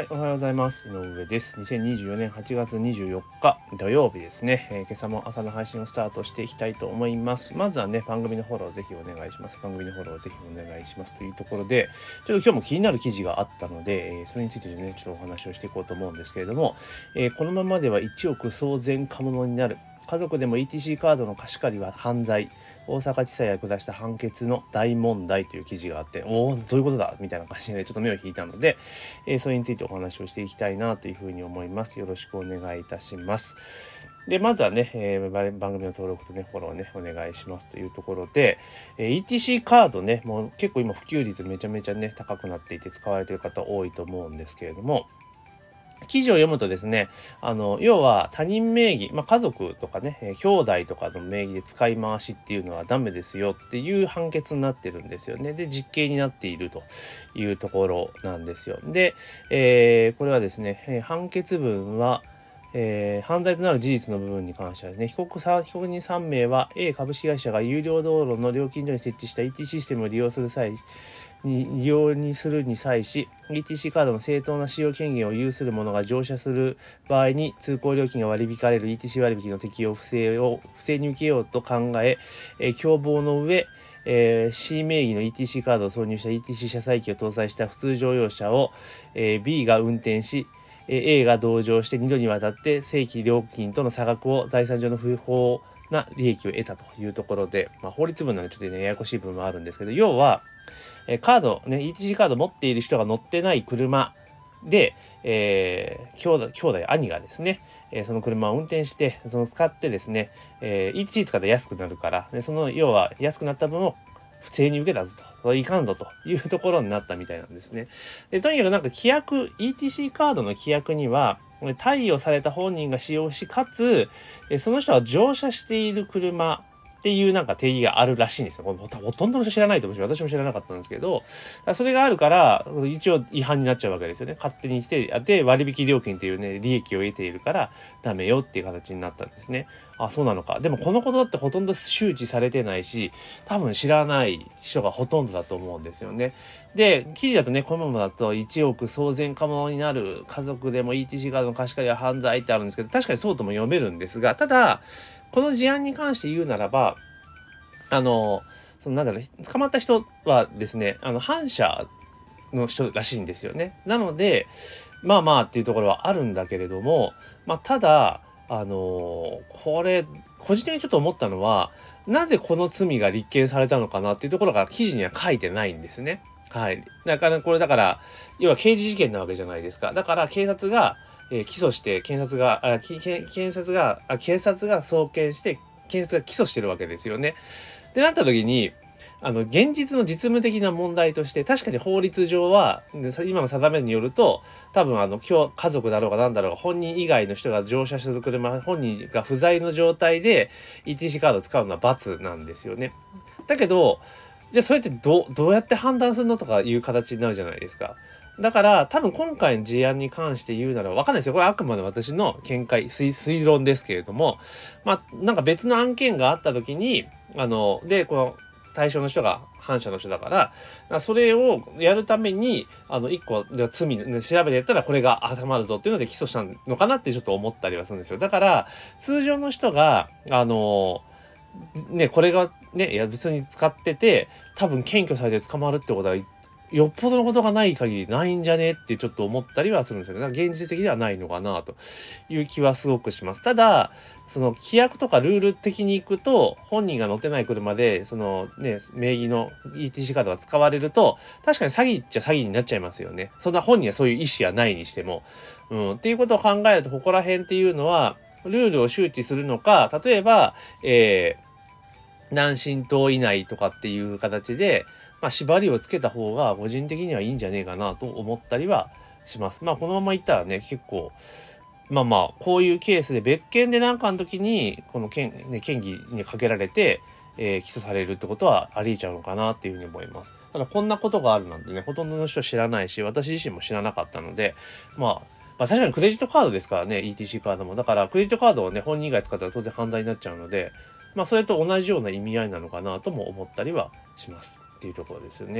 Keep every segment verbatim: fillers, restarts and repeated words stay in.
はい、おはようございます。井上です。にせんにじゅうよねんはちがつにじゅうよっか土曜日ですね、えー、今朝も朝の配信をスタートしていきたいと思います。まずはね、番組のフォローぜひお願いします。番組のフォローぜひお願いしますというところで、ちょっと今日も気になる記事があったので、えー、それについてね、ちょっとお話をしていこうと思うんですけれども、えー、このままではいちおく騒然過物になる。家族でも イーティーシー カードの貸し借りは犯罪。大阪地裁が下した判決の大問題という記事があって、おお、どういうことだみたいな感じでちょっと目を引いたので、えー、それについてお話をしていきたいなというふうに思います。よろしくお願いいたします。で、まずはね、えー、番組の登録とね、フォローね、お願いしますというところで、えー、イーティーシー カードね、もう結構今普及率めちゃめちゃね、高くなっていて使われている方多いと思うんですけれども、記事を読むとですね、あの、要は他人名義、まあ、家族とかね、えー、兄弟とかの名義で使い回しっていうのはダメですよっていう判決になってるんですよね。で、実刑になっているというところなんですよ。で、えー、これはですね、えー、判決文は、えー、犯罪となる事実の部分に関してはですね、被告さ被告人さんめいは A 株式会社が有料道路の料金所に設置した イーティー システムを利用する際に利用にするに際し イーティーシー カードの正当な使用権限を有する者が乗車する場合に通行料金が割り引かれる イーティーシー 割引の適用不正を不正に受けようと考え、えー、共謀の上えー、C 名義の イーティーシー カードを挿入した イーティーシー 車載機を搭載した普通乗用車を、えー、B が運転し、えー、A が同乗してにどにわたって正規料金との差額を財産上の不法な利益を得たというところで、まあ、法律文なのでちょっとねややこしい部分もあるんですけど、要はえー、カードね イーティーシー カード持っている人が乗ってない車で、えー、兄弟兄弟兄がですね、えー、その車を運転してその使ってですね、えー、イーティーシー 使ったら安くなるからで、その要は安くなった分を不正に受けたぞといかんぞというところになったみたいなんですね。でとにかくなんか規約 イーティーシー カードの規約には貸与された本人が使用し、かつその人が乗車している車っていうなんか定義があるらしいんですよ。これほとんどの人知らないと思うし、私も知らなかったんですけど、それがあるから一応違反になっちゃうわけですよね。勝手にして、で割引料金っていうね利益を得ているからダメよっていう形になったんですね。あ、そうなのか。でもこのことだってほとんど周知されてないし、多分知らない人がほとんどだと思うんですよね。で、記事だとね、このままだといちおく騒然過物になる、家族でも イーティーシー カードの貸し借りは犯罪ってあるんですけど、確かにそうとも読めるんですが、ただこの事案に関して言うならば、あの、そのなんだろう、捕まった人はですね、あの、反社の人らしいんですよね。なので、まあまあっていうところはあるんだけれども、まあ、ただ、あの、これ、個人的にちょっと思ったのは、なぜこの罪が立件されたのかなっていうところが記事には書いてないんですね。はい。だから、これだから、要は刑事事件なわけじゃないですか。だから、警察が、えー、起訴して、検察が、あ、検察が、あ、警察が送検して、検察が起訴してるわけですよね。ってなった時に、あの、現実の実務的な問題として、確かに法律上は、今の定めによると、多分あの、今日、家族だろうが何だろうが、本人以外の人が乗車する車、本人が不在の状態で、イーティーシー カードを使うのは罰なんですよね。だけど、じゃあそれってどう、どうやって判断するのとかいう形になるじゃないですか。だから多分今回の事案に関して言うならわかんないですよ。これあくまで私の見解、推、推論ですけれども、まあなんか別の案件があった時に、あの、で、この対象の人が反社の人だから、からそれをやるために、あの、一個で罪、ね、調べてやったらこれが当てはまるぞっていうので起訴したのかなってちょっと思ったりはするんですよ。だから、通常の人が、あの、ね、これがね、いや別に使ってて、多分検挙されて捕まるってことは、よっぽどのことがない限りないんじゃねってちょっと思ったりはするんですよね。現実的ではないのかなという気はすごくします。ただ、その規約とかルール的に行くと、本人が乗ってない車で、そのね、名義の イーティーシー カードが使われると、確かに詐欺っちゃ詐欺になっちゃいますよね。そんな本人はそういう意思はないにしても。うん、っていうことを考えると、ここら辺っていうのは、ルールを周知するのか、例えば、えー、何浸透以内とかっていう形で、まあ、縛りをつけた方が個人的にはいいんじゃねえかなと思ったりはします。まあこのままいったらね、結構まあまあこういうケースで別件で何かの時にこの権、ね、嫌疑にかけられて、えー、起訴されるってことはありえちゃうのかなっていうふうに思います。ただこんなことがあるなんてね、ほとんどの人知らないし、私自身も知らなかったので、まあまあ確かにクレジットカードですからね、イーティーシー カードも。だからクレジットカードをね、本人以外使ったら当然犯罪になっちゃうので、まあそれと同じような意味合いなのかなとも思ったりはしますっていうところですよね。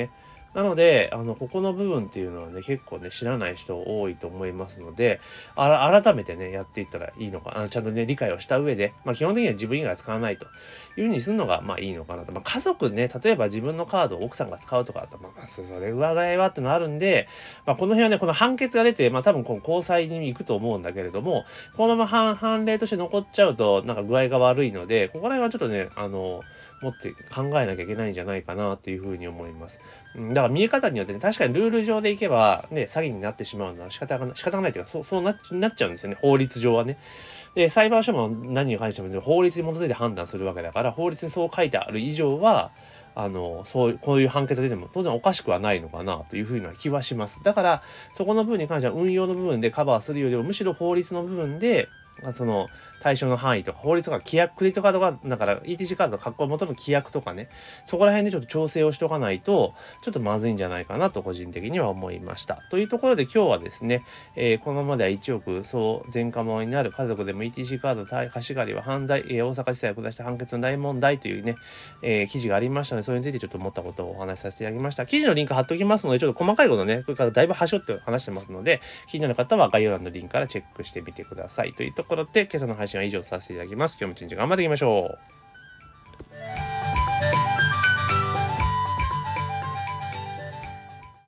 なので、あの、ここの部分っていうのはね、結構ね、知らない人多いと思いますので、あら、改めてね、やっていったらいいのか、あの、ちゃんとね、理解をした上で、まあ、基本的には自分以外は使わないというふうにするのが、まあ、いいのかなと。まあ、家族ね、例えば自分のカードを奥さんが使うとかだったら、まあ、それぐらいはってのあるんで、まあ、この辺はね、この判決が出て、まあ、多分この高裁に行くと思うんだけれども、このまま判、判例として残っちゃうと、なんか具合が悪いので、ここら辺はちょっとね、あの、もって考えなきゃいけないんじゃないかなっていうふうに思います。うん、だから見え方によってね、確かにルール上でいけば、ね、詐欺になってしまうのは仕方がな仕方がないというか、そう、そうななっちゃうんですよね、法律上はね。で、裁判所も何に関しても法律に基づいて判断するわけだから、法律にそう書いてある以上は、あの、そういう、こういう判決が出ても当然おかしくはないのかなというふうな気はします。だから、そこの部分に関しては運用の部分でカバーするよりも、むしろ法律の部分で、その対象の範囲とか法律とか規約、クレジットカードが、だから イーティーシー カードの発行元の規約とかね、そこら辺でちょっと調整をしとかないと、ちょっとまずいんじゃないかなと個人的には思いました。というところで今日はですね、えー、このままではいちおく総前科者になる家族でも イーティーシー カード貸し借りは犯罪、えー、大阪地裁が下した判決の大問題というね、えー、記事がありましたので、それについてちょっと思ったことをお話しさせていただきました。記事のリンク貼っておきますので、ちょっと細かいことね、これからだいぶ端折って話してますので、気になる方は概要欄のリンクからチェックしてみてください。というところで、今朝の配信は以上とさせていただきます。今日も一日頑張っていきましょう。